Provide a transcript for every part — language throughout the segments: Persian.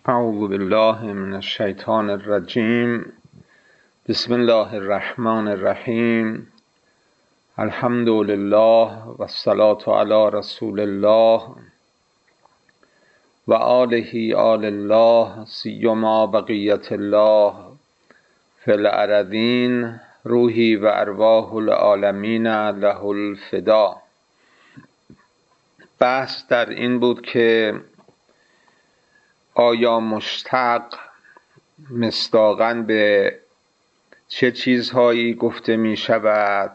اعوذ بالله من الشیطان الرجیم. بسم الله الرحمن الرحیم. الحمد لله و الصلاة علی رسول الله و آله آل الله سیما بقیت الله فی الارضین روحی و ارواح العالمین له الفدا. بحث در این بود که آیا مشتق مصداقاً به چه چیزهایی گفته می شود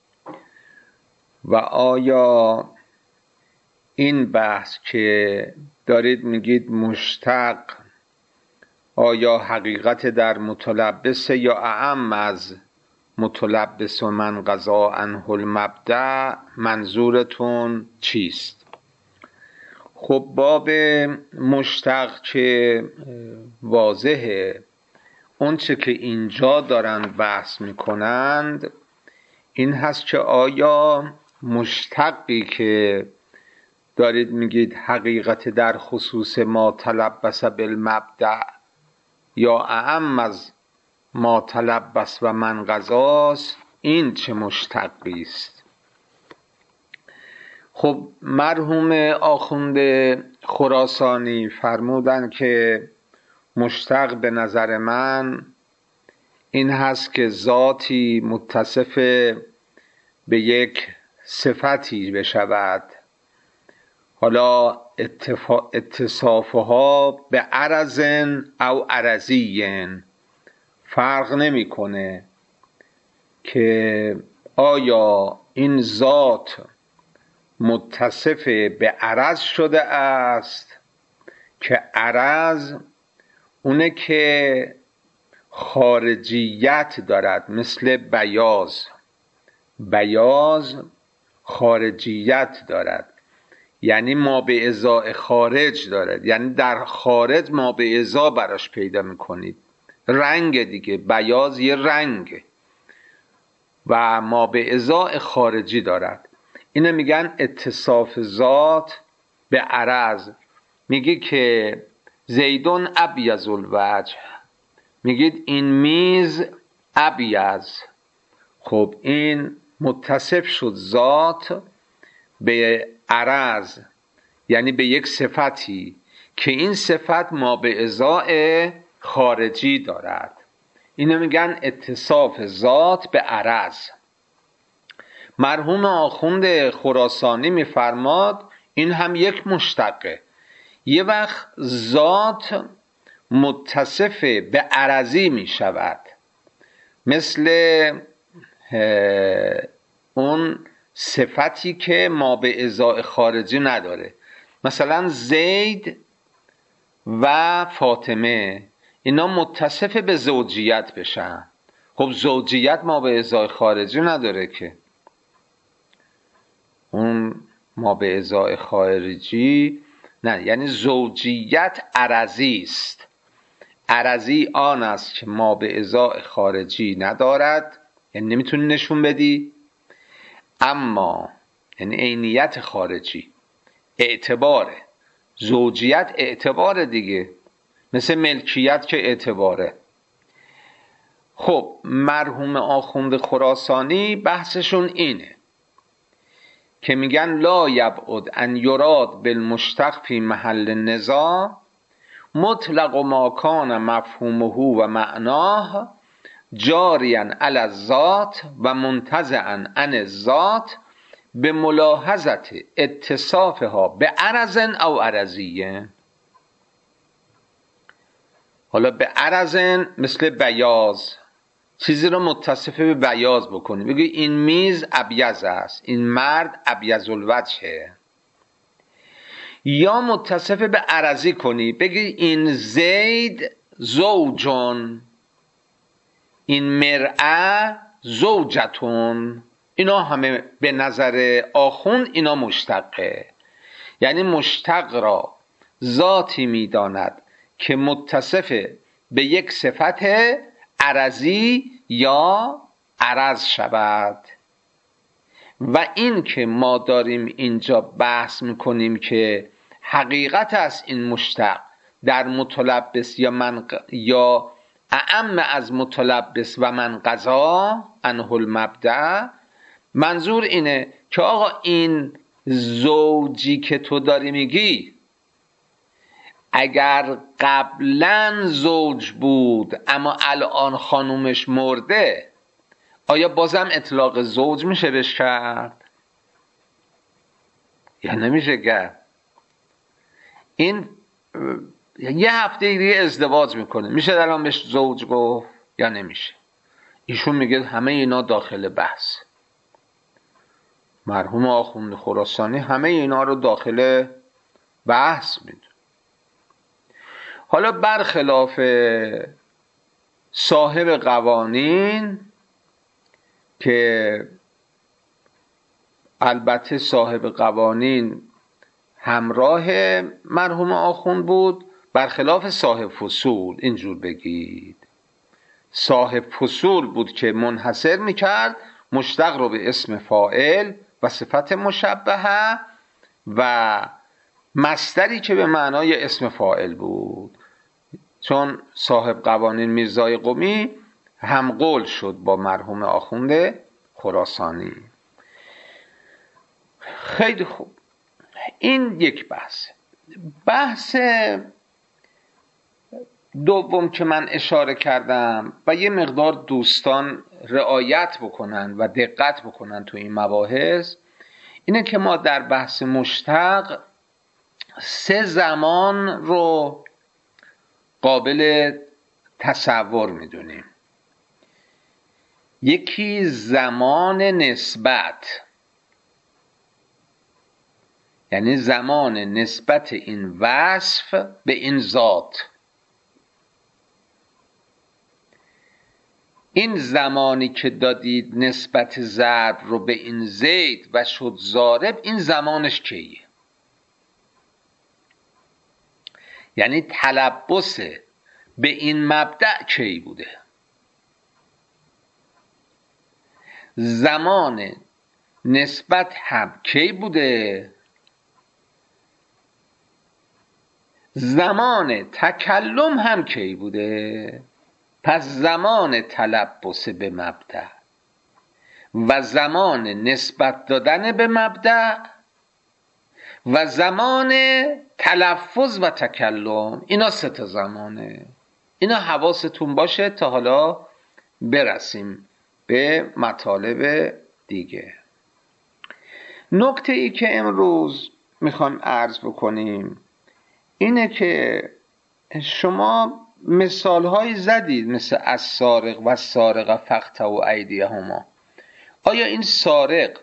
و آیا این بحث که دارید میگید مشتق آیا حقیقت در متلبس یا اعم از متلبس و من قضا عنه المبدأ منظورتون چیست؟ خب باب مشتق که واضحه، اون چه که اینجا دارند بحث میکنند این هست که آیا مشتقی که دارید میگید حقیقت در خصوص ما تلبس بالمبدأ یا اعم از ما تلبس و من قضاست، این چه مشتقی است؟ خب مرحوم آخوند خراسانی فرمودن که مشتق به نظر من این هست که ذاتی متصف به یک صفتی بشود، حالا اتصافها به عرض او عرضی فرق نمیکنه که آیا این ذات متصف به عرض شده است که عرض اونه که خارجیت دارد، مثل بیاض خارجیت دارد، یعنی ما به ازای خارج دارد، یعنی در خارج ما به ازا براش پیدا میکنید. رنگ دیگه، بیاض یه رنگ و ما به ازای خارجی دارد. اینه میگن اتصاف ذات به عرض. میگی که زیدون ابیض الوجه، میگید این میز ابیض. خب این متصف شد ذات به عرض، یعنی به یک صفتی که این صفت ما به ازای خارجی دارد. اینو میگن اتصاف ذات به عرض. مرحوم آخوند خراسانی میفرماد این هم یک مشتقه. یه وقت ذات متصف به عرضی میشود، مثل اون صفتی که ما به ازای خارجی نداره. مثلا زید و فاطمه اینا متصف به زوجیت بشن. خب زوجیت ما به ازای خارجی نداره که، اون ما به ازای خارجی نه، یعنی زوجیت عرضی است. عرضی آن است که ما به ازای خارجی ندارد، یعنی نمیتونی نشون بدی، اما یعنی عینیت خارجی اعتباره. زوجیت اعتباره دیگه، مثل ملکیت که اعتباره. خب مرحوم آخوند خراسانی بحثشون اینه که میگن لا یبعد ان یراد بالمشتق فی محل النزاع مطلق ما کان مفهومه و معناه جاریا علی الذات و منتزعا عن الذات به ملاحظت اتصافها به عرض او عرضیه. حالا به عرض مثل بیاض، چیزی رو متصف به بیاض بکنی، بگی این میز ابیض است، این مرد ابیض الوجهه. یا متصف به عرضی کنی، بگی این زید زوجون، این مرأة زوجتون. اینا همه به نظر آخوند اینا مشتقه. یعنی مشتق را ذاتی میداند که متصف به یک صفت عرضی یا عرض شود. و این که ما داریم اینجا بحث میکنیم که حقیقت است این مشتق در متلبس یا اعم از متلبس و من قضا عنه المبدأ، منظور اینه که آقا این زوجی که تو داری میگی اگر قبلا زوج بود اما الان خانومش مرده، آیا بازم اطلاق زوج میشه بهش کرد یا نمیشه کرد؟ این یه هفته دیگه ازدواج میکنه، میشه الان بهش زوج گفت یا نمیشه؟ ایشون میگه همه اینا داخل بحث. مرحوم آخوند خراسانی همه اینا رو داخل بحث میدونه. حالا برخلاف صاحب قوانین که البته صاحب قوانین همراه مرحوم آخوند بود، برخلاف صاحب فصول اینجور بگید، صاحب فصول بود که منحصر میکرد مشتق رو به اسم فاعل و صفت مشبهه و مصدری که به معنای اسم فاعل بود. چون صاحب قوانین میرزای قمی هم قول شد با مرحوم آخوند خراسانی. خیلی خوب، این یک بحث. بحث دوم که من اشاره کردم و یه مقدار دوستان رعایت بکنن و دقت بکنن تو این مباحث، اینه که ما در بحث مشتق 3 زمان رو قابل تصور میدونیم. یکی زمان نسبت، یعنی زمان نسبت این وصف به این ذات. این زمانی که دادید نسبت ضرب رو به این زید و شد ضارب، این زمانش کیه؟ یعنی تلبس به این مبدأ کی بوده؟ زمان نسبت هم کی بوده؟ زمان تکلم هم کی بوده؟ پس زمان تلبس به مبدأ و زمان نسبت دادن به مبدأ و زمان تلفظ و تکلم، اینا 3 تا زمانه. اینا حواستون باشه تا حالا برسیم به مطالب دیگه. نکته ای که امروز میخوایم عرض بکنیم اینه که شما مثال هایی زدید مثل السارق و السارقه فاقطعوا ایدیهما. آیا این سارق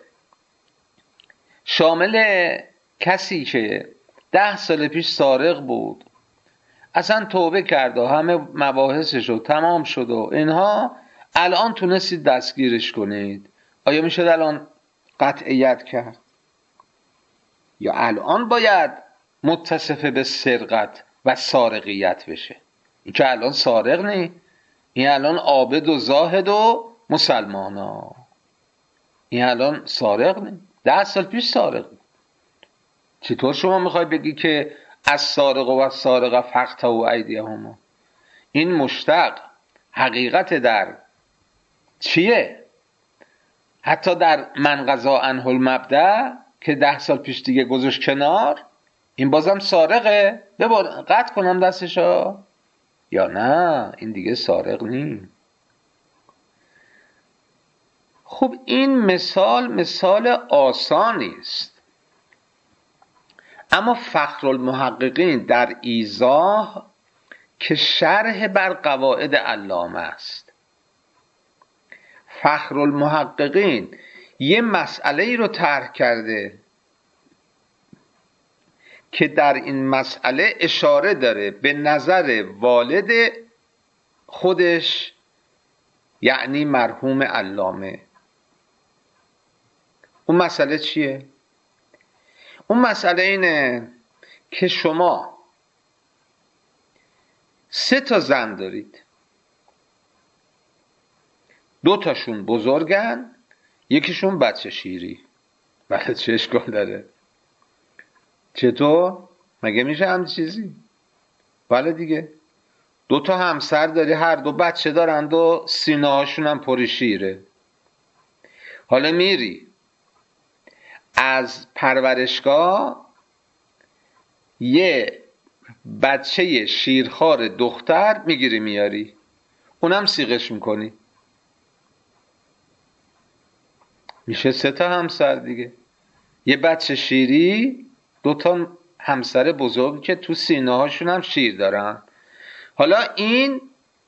شامل کسی که 10 سال پیش سارق بود، اصلا توبه کرد و همه مباحثش رو تمام شد و اینها، الان تونستید دستگیرش کنید، آیا میشه الان قطعیت کرد؟ یا الان باید متصف به سرقت و سارقیت بشه؟ این که الان سارق نی، این الان عابد و زاهد و مسلمان ها، این الان سارق نی، 10 سال پیش سارق بود. چطور شما میخوای بگی که السارق و السارقه فاقطعوا ایدیهما؟ این مشتق حقیقت در چیه؟ حتی در من قضا عنه المبدأ که 10 سال پیش دیگه گذاشت کنار، این بازم سارقه، قطع کنم دستشو یا نه این دیگه سارق نی؟ خب این مثال آسانی است، اما فخرالمحققین در ایضاح که شرح بر قواعد علامه است، فخرالمحققین یه مسئله رو طرح کرده که در این مسئله اشاره داره به نظر والد خودش، یعنی مرحوم علامه. اون مسئله چیه؟ اون مسئله اینه که شما 3 تا زن دارید، 2 تاشون بزرگن، یکیشون بچه شیری. بله، چه اشکال داره؟ چطور؟ مگه میشه هم چیزی؟ بله دیگه، 2 همسر داری، هر 2 بچه دارند و سینه هاشون هم پر شیره. حالا میری از پرورشگاه یه بچه شیرخوار دختر میگیری میاری، اونم سیغش میکنی، میشه 3 همسر دیگه. یه بچه شیری، 2 همسر بزرگ که تو سینه هاشون هم شیر دارن. حالا این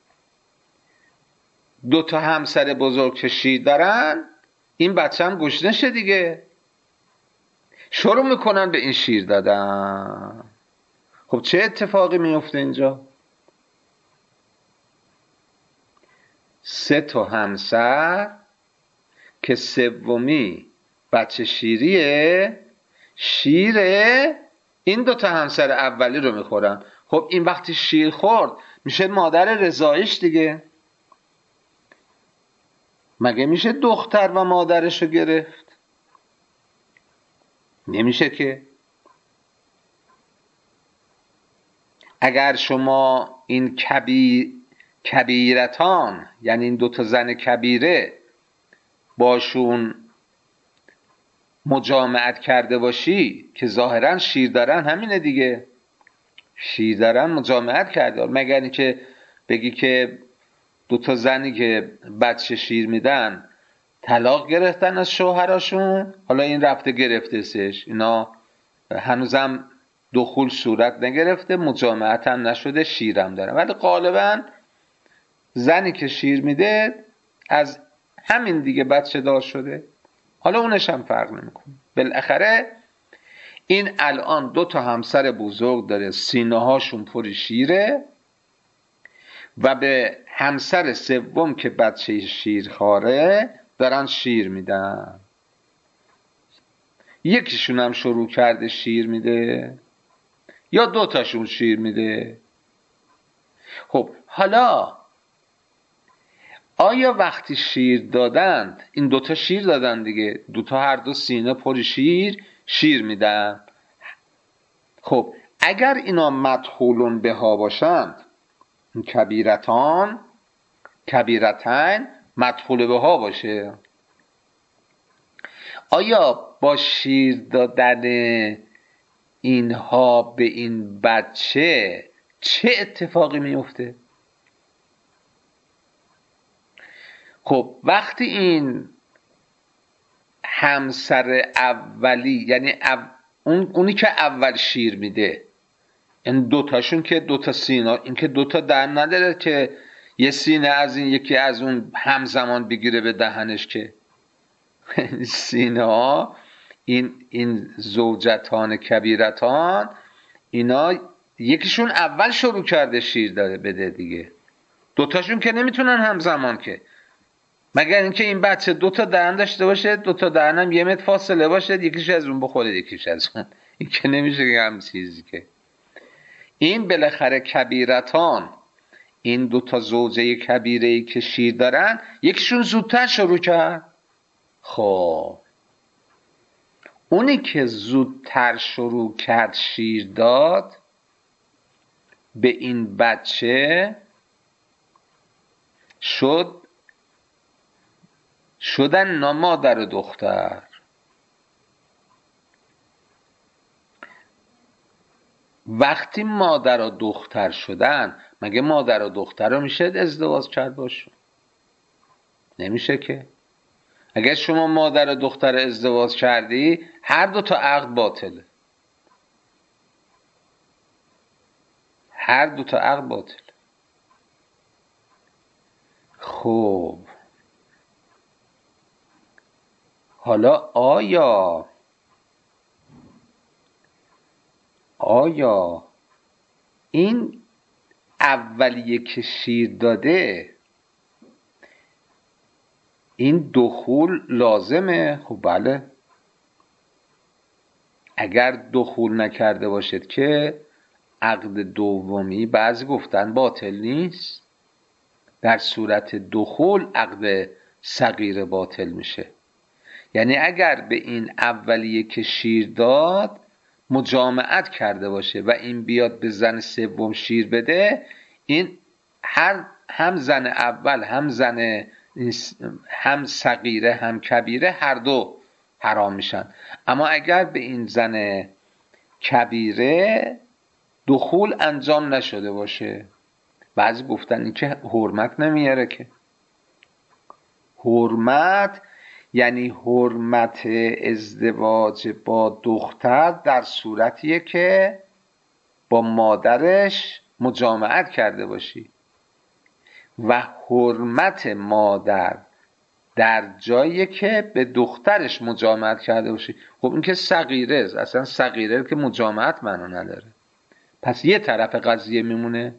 2 همسر بزرگ که شیر دارن، این بچه هم گشنشه دیگه، شروع میکنن به این شیر دادن. خب چه اتفاقی میفته اینجا؟ 3 همسر که سومی بچه شیریه، شیره این 2 همسر اولی رو میخورن. خب این وقتی شیر خورد میشه مادر رضاییش دیگه، مگه میشه دختر و مادرش رو گرفت؟ نمیشه که. اگر شما این کبیرتان، یعنی این 2 زن کبیره باشون مجامعت کرده باشی که ظاهرا شیر دارن، همینه دیگه، شیر دارن مجامعت کرده، مگر اینکه بگی که 2 زنی که بچه شیر میدن طلاق گرفتن از شوهراشون، حالا این رفته گرفته سش، اینا هنوزم دخول صورت نگرفته، مجامعت هم نشده، شیرم دارن، ولی غالبا زنی که شیر میده از همین دیگه بچه دار شده، حالا اونش هم فرق نمیکنه. بالاخره این الان 2 همسر بزرگ داره، سینه هاشون پر شیره و به همسر سوم که بچه شیرخواره دارن شیر میدن. یکیشون هم شروع کرده شیر میده یا 2 شیر میده. خب حالا آیا وقتی شیر دادند، این 2 شیر دادن دیگه، 2 هر 2 سینه پر شیر میدن، خب اگر اینا مدخولون بها باشند، کبیرتن مدخول بها باشه، آیا با شیر دادن اینها به این بچه چه اتفاقی میفته؟ خب وقتی این همسر اولی، یعنی اونی که اول شیر میده، این 2 که 2 سینه، این که 2 دهن نداره که یه سینه از این یکی از اون همزمان بگیره به دهنش، که سینه ها این زوجتان کبیرتان، اینا یکیشون اول شروع کرده شیر داره بده دیگه، 2 که نمیتونن همزمان، که مگر اینکه این بچه 2 دهن داشته باشه، 2 دهن هم 1 متر فاصله باشه، یکیش از اون بخوره یکیش از اون، این که نمیشه که هم چیزی که. این بالاخره کبیرتان، این 2 زوجه کبیره‌ای که شیر دارن، یکیشون زودتر شروع کرد. خب اونی که زودتر شروع کرد شیر داد به این بچه شدن مادر و دختر. وقتی مادر و دختر شدن، مگه مادر و دختر رو میشه ازدواج کرد باشون؟ نمیشه که. اگر شما مادر و دختر ازدواج کردی، هر 2 عقد باطله، هر 2 عقد باطله. خب حالا آیا این اولیه که شیر داده، این دخول لازمه؟ خب بله، اگر دخول نکرده باشد که عقد دومی بعضی گفتن باطل نیست، در صورت دخول عقد صغیر باطل میشه. یعنی اگر به این اولیه که شیر داد مجامعت کرده باشه و این بیاد به زن سوم شیر بده، این هم زن اول هم صغیره هم کبیره هر دو حرام میشن. اما اگر به این زن کبیره دخول انجام نشده باشه، بعضی گفتن این که حرمت نمیاره، که حرمت یعنی حرمت ازدواج با دختر در صورتیه که با مادرش مجامعت کرده باشی، و حرمت مادر در جایی که به دخترش مجامعت کرده باشی. خب این که صغیره است، اصلا صغیره که مجامعت منو نداره، پس یه طرف قضیه میمونه.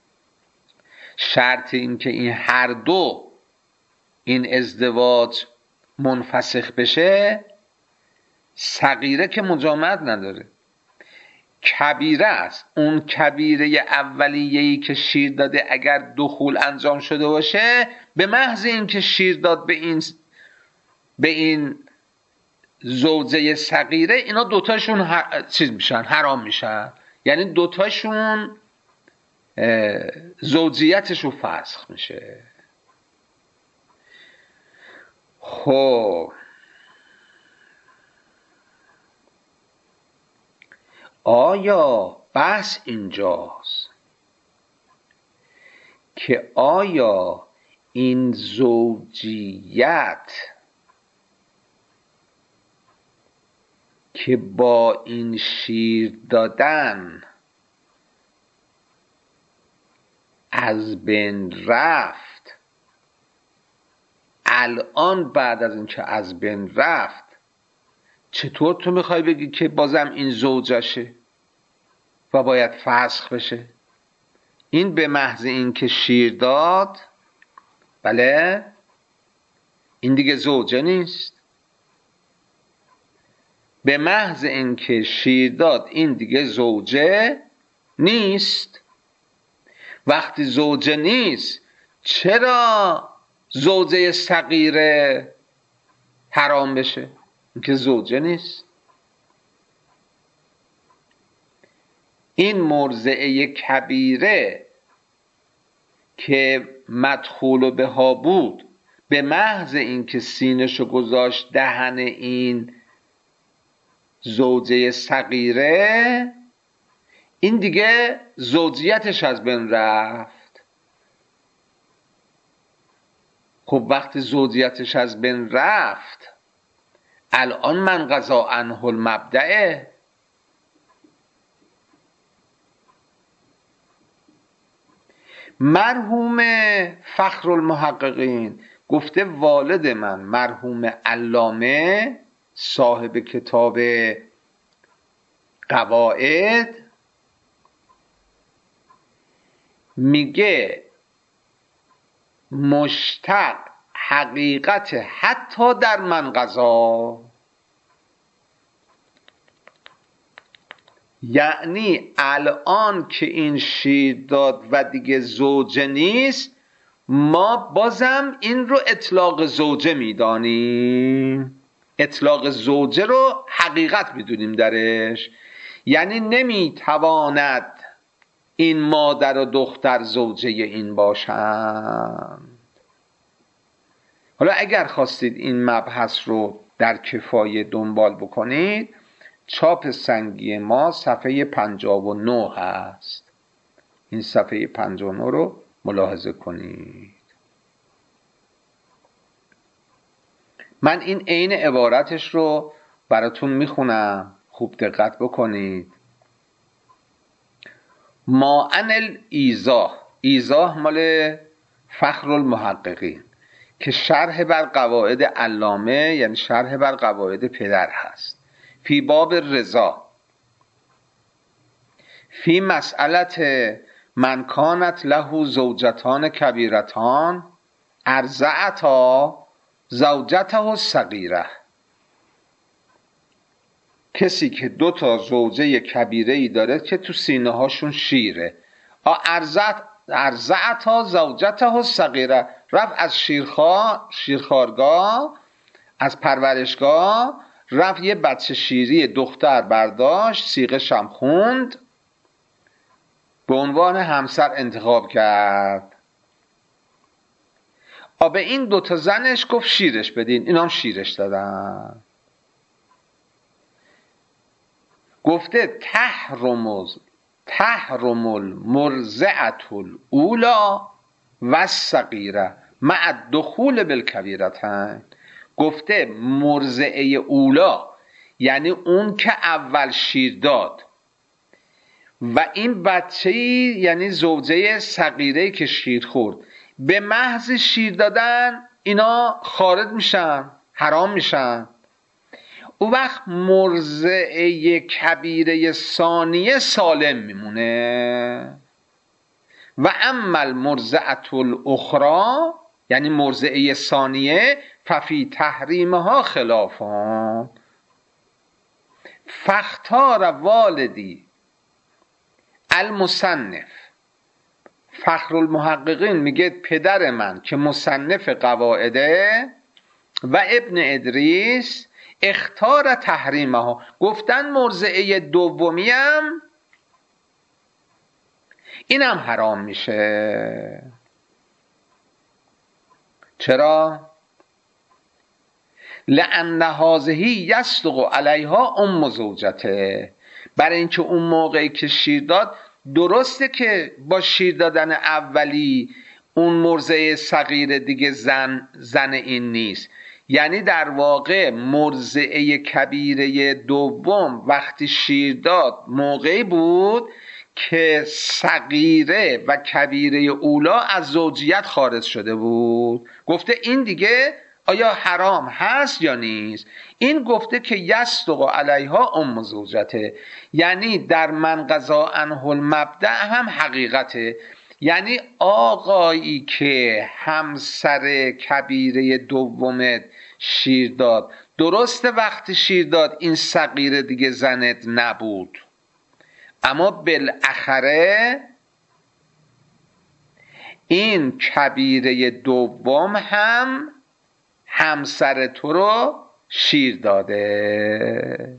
شرط این که این هر دو این ازدواج منفسخ بشه، صغیره که مجامعت نداره، کبیره است. اون کبیره اولیه‌ای که شیر داده اگر دخول انجام شده باشه، به محض این که شیر داد به این زوجه صغیره، اینا دوتاشون چیز میشن، حرام میشن، یعنی دوتاشون زوجیتشو فسخ میشه. خب آیا بحث اینجاست که آیا این زوجیت که با این شیر دادن از بین رفت، الان بعد از این که از بین رفت، چطور تو میخوای بگی که بازم این زوجشه و باید فسخ بشه؟ این به محض این که شیر داد، بله، این دیگه زوجه نیست. به محض این که شیر داد، این دیگه زوجه نیست. وقتی زوجه نیست، چرا زوجه صغیره حرام بشه؟ این که زوجه نیست. این مرضعه کبیره که مدخول بها بود، به محض این که سینه‌شو گذاشت دهن این زوجه صغیره، این دیگه زوجیتش از بین رفت. خب وقتی زوجیتش از بین رفت، الان من قضا عنه المبدأ. مرحوم فخر المحققین گفته والد من مرحوم علامه صاحب کتاب قواعد میگه مشتق حقیقت حتی در من قضا، یعنی الان که این شیر داد و دیگه زوجه نیست، ما بازم این رو اطلاق زوجه میدانیم، اطلاق زوجه رو حقیقت میدونیم درش، یعنی نمیتواند این مادر و دختر زوجه این باشند. حالا اگر خواستید این مبحث رو در کفایه دنبال بکنید، چاپ سنگی ما صفحه 59 هست. این صفحه 59 رو ملاحظه کنید. من این عین عبارتش رو براتون میخونم، خوب دقت بکنید. ما ان الایضاح، ایضاح مال فخر المحققین که شرح بر قواعد علامه، یعنی شرح بر قواعد پدر هست. فی باب رضا فی مسئلت من کانت له زوجتان کبیرتان ارضعتا زوجته الصغیره، کسی که دو تا زوجه کبیره ای داره که تو سینه هاشون شیره، ارضعتا زوجته الصغیره، رفت از شیرخوارگاه، از پرورشگاه رفت یه بچه شیری دختر برداشت، صیغه‌ش هم خوند، به عنوان همسر انتخاب کرد. به این دوتا زنش گفت شیرش بدین، اینا هم شیرش دادن. گفته تحرم المرضعة الاولی و الصغیره مع الدخول بالکبیرتین. گفته مرضعه اولا یعنی اون که اول شیر داد و این بچه‌ای یعنی زوجه صغیره‌ای که شیر خورد، به محض شیر دادن اینا خارج میشن، حرام میشن. اون وقت مرضعه کبیره ثانیه سالم میمونه. و اما المرضعة الاخری یعنی مرضعه ثانیه ففی تحریمها خلافان. فاختار والدی المصنف، فخرالمحققین میگه پدر من که مصنف قواعده، و ابن ادریس اختار تحریمها، گفتن مرضعه دومیم اینم حرام میشه. چرا؟ لأن هذه یصدق علیها ام زوجته، برای اینکه اون موقعی که شیر داد، درسته که با شیر دادن اولی اون مرضعه صغیر دیگه زن این نیست، یعنی در واقع مرضعه کبیره دوم وقتی شیر داد موقعی بود که صغیره و کبیره اولا از زوجیت خارج شده بود. گفته این دیگه آیا حرام هست یا نیست؟ این گفته که یصدق علیها ام زوجته، یعنی در من قضا عنه المبدأ هم حقیقته، یعنی آقایی که همسر کبیره دومت شیر داد، درسته وقتی شیر داد این صغیره دیگه زنت نبود، اما بالاخره این کبیره دوم هم همسر تو رو شیر داده،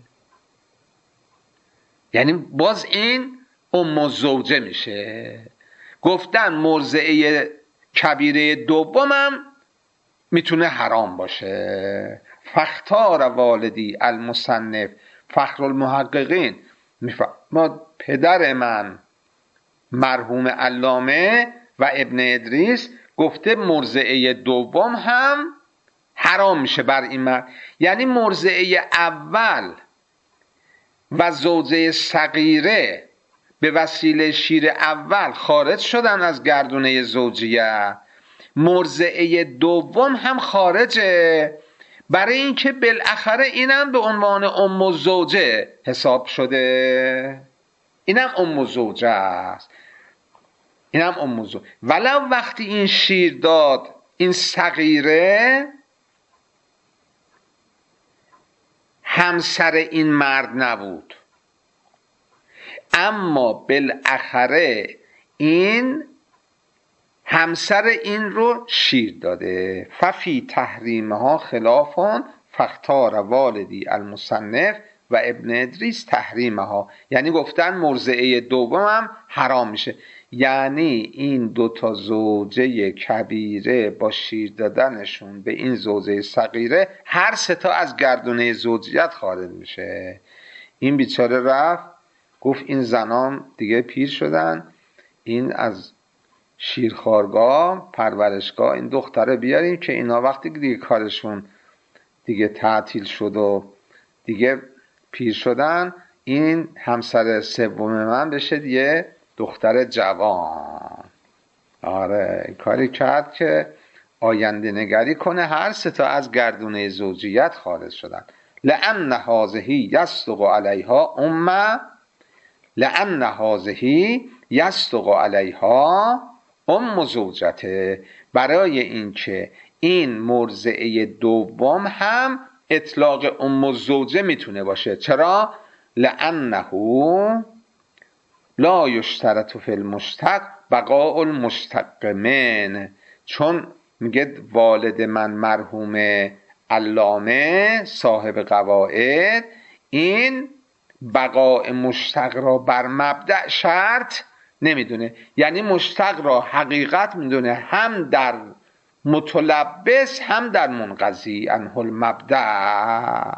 یعنی باز این ام زوجه میشه. گفتن مرضعه کبیره دومم میتونه حرام باشه. فاختار والدی المصنف، فخرالمحققین ما پدر من مرحوم علامه و ابن ادریس گفته مرضعه دوم هم حرام میشه بر این مرد، یعنی مرضعه اول و زوجه صغیره به وسیله شیر اول خارج شدن از گردونه زوجیه، مرضعه دوم هم خارجه، برای اینکه بالاخره اینم به عنوان ام زوجه حساب شده، اینم ام زوجه است، اینم ام زوجه. ولو وقتی این شیر داد این صغیره همسر این مرد نبود، اما بالاخره این همسر این رو شیر داده. ففی تحریمها خلافان فاختار والدی المصنف و ابن ادریس تحریمها، یعنی گفتن مرضعه دومم حرام میشه، یعنی این دوتا زوجه کبیره با شیر دادنشون به این زوجه صغیره هر سه تا از گردونه زوجیت خارج میشه. این بیچاره رفت گفت این زنان دیگه پیر شدن، این از شیرخوارگاه پرورشگاه این دختره بیاریم که اینا وقتی دیگه کارشون دیگه تعطیل شد و دیگه پیر شدن، این همسر سوم من بشه دیگه دختر جوان. آره کاری کرد که آینده نگری کنه، هر سه تا از گردونه زوجیت خارج شدن. لأن هذه یصدق علیها لأن هذه یصدق علیها ام زوجته، برای اینکه این مرضعه دوم هم اطلاق ام زوجه میتونه باشه. چرا؟ لأنه لا یشترط فی المشتق بقاء المشتق من، چون میگه والد من مرحوم علامه صاحب قواعد این بقاء مشتق را بر مبدأ شرط نمیدونه، یعنی مشتق را حقیقت میدونه هم در متلبس هم در منقضی عنه المبدأ.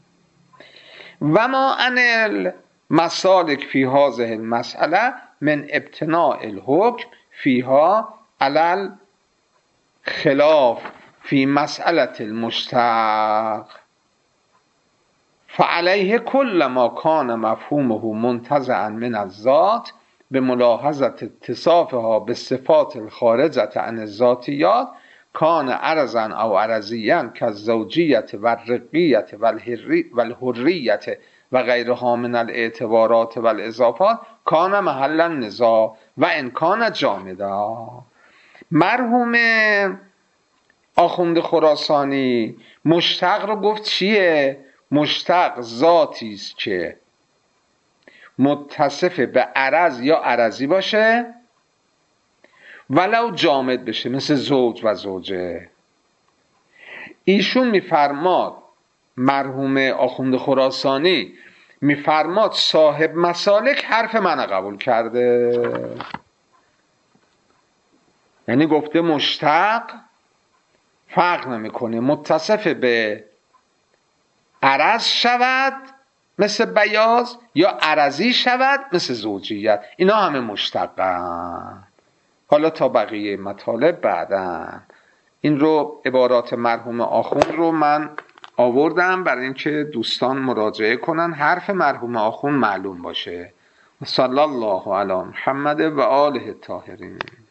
و ما عن المسالک فی هذه المسأله من ابتناء الحکم فیها علی الخلاف فی مسأله المشتق فعليه كل ما كان مفهومه منتزعا من الذات بملاحظة اتصافها بالصفات الخارجة عن الذاتيات كان عرضا او عرضيا كالزوجية والرقية والحرية و غیرها من الاعتبارات و الاضافات کان محل النزاع و ان کان جامدا. مرحوم آخوند خراسانی مشتق رو گفت چیه؟ مشتق ذاتی است که متصف به عرض یا عرضی باشه ولو جامد بشه، مثل زوج و زوجه. ایشون میفرماد، مرحوم آخوند خراسانی میفرماد صاحب مسالک حرف من قبول کرده، یعنی گفته مشتق فرق نمیکنه متصف به عرض شود مثل بیاض یا عرضی شود مثل زوجیت، اینا همه مشتقن. حالا تا بقیه مطالب بعدن. این رو عبارات مرحوم آخوند رو من آوردم برای اینکه دوستان مراجعه کنن، حرف مرحوم آخوند معلوم باشه. صلی الله علی محمد و آله الطاهرین.